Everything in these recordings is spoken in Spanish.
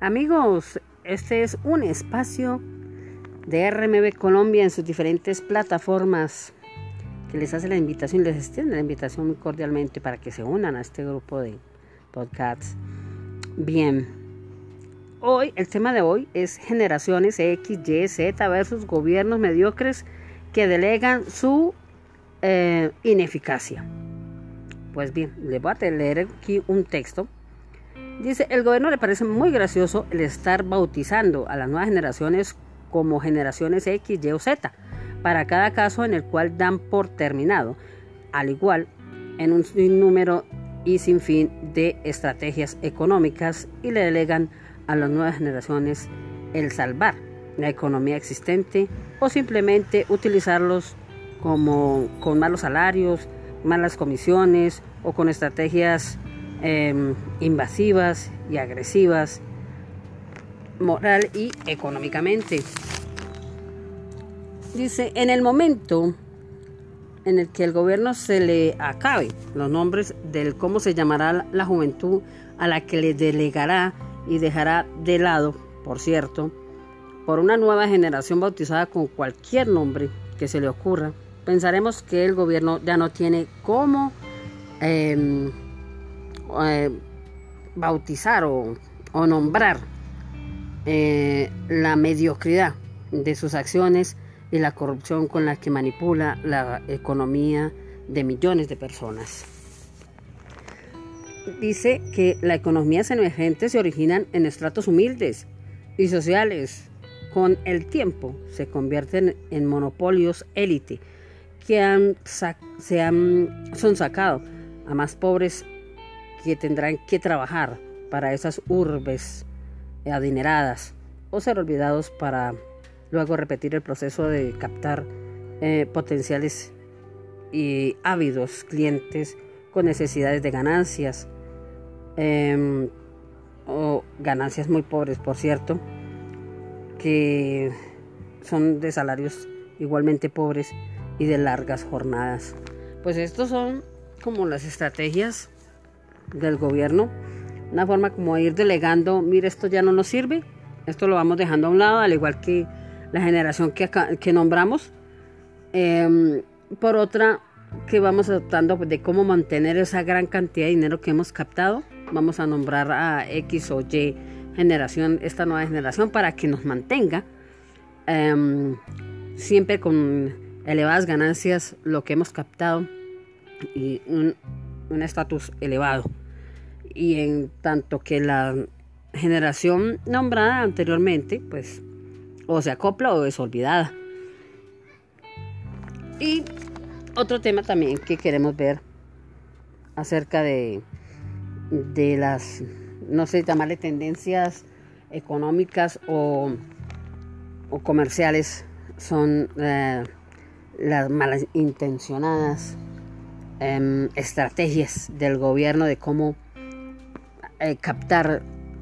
Amigos, este es un espacio de RMB Colombia en sus diferentes plataformas que les hace la invitación, les extiende la invitación muy cordialmente para que se unan a este grupo de podcasts. Bien, el tema de hoy es generaciones X, Y, Z versus gobiernos mediocres que delegan su ineficacia. Pues bien, les voy a leer aquí un texto. Dice, el gobierno le parece muy gracioso el estar bautizando a las nuevas generaciones como generaciones X, Y o Z, para cada caso en el cual dan por terminado, al igual en un sinnúmero y sin fin de estrategias económicas, y le delegan a las nuevas generaciones el salvar la economía existente o simplemente utilizarlos como con malos salarios, malas comisiones o con estrategias invasivas y agresivas moral y económicamente. Dice, en el momento en el que el gobierno se le acabe los nombres del cómo se llamará la juventud a la que le delegará y dejará de lado, por cierto, por una nueva generación bautizada con cualquier nombre que se le ocurra, pensaremos que el gobierno ya no tiene cómo bautizar o nombrar la mediocridad de sus acciones y la corrupción con la que manipula la economía de millones de personas. Dice que la economía emergente se originan en estratos humildes y sociales. Con el tiempo se convierten en monopolios élite que son sacados a más pobres que tendrán que trabajar para esas urbes adineradas o ser olvidados para luego repetir el proceso de captar potenciales y ávidos clientes con necesidades de ganancias o ganancias muy pobres, por cierto, que son de salarios igualmente pobres y de largas jornadas. Pues estos son como las estrategias del gobierno, una forma como de ir delegando, mire, esto ya no nos sirve, esto lo vamos dejando a un lado, al igual que la generación que nombramos, por otra que vamos adoptando de cómo mantener esa gran cantidad de dinero que hemos captado, vamos a nombrar a X o Y generación, esta nueva generación, para que nos mantenga siempre con elevadas ganancias lo que hemos captado y un estatus elevado, y en tanto que la generación nombrada anteriormente pues o se acopla o es olvidada. Y otro tema también que queremos ver acerca de las, no sé, llamarle tendencias económicas o comerciales, son las malintencionadas estrategias del gobierno de cómo captar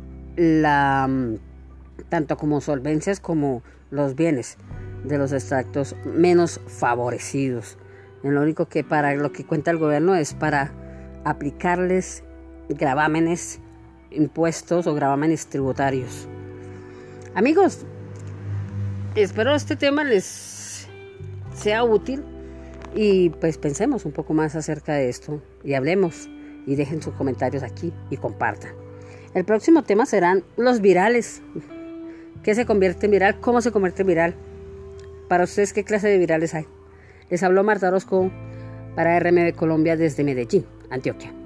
tanto como solvencias como los bienes de los extractos menos favorecidos. Lo único que para lo que cuenta el gobierno es para aplicarles gravámenes, impuestos o gravámenes tributarios. Amigos, espero este tema les sea útil y pues pensemos un poco más acerca de esto y hablemos y dejen sus comentarios aquí y compartan. El próximo tema serán los virales. ¿Qué se convierte en viral? ¿Cómo se convierte en viral? Para ustedes, ¿qué clase de virales hay? Les habló Marta Orozco para RMB Colombia desde Medellín, Antioquia.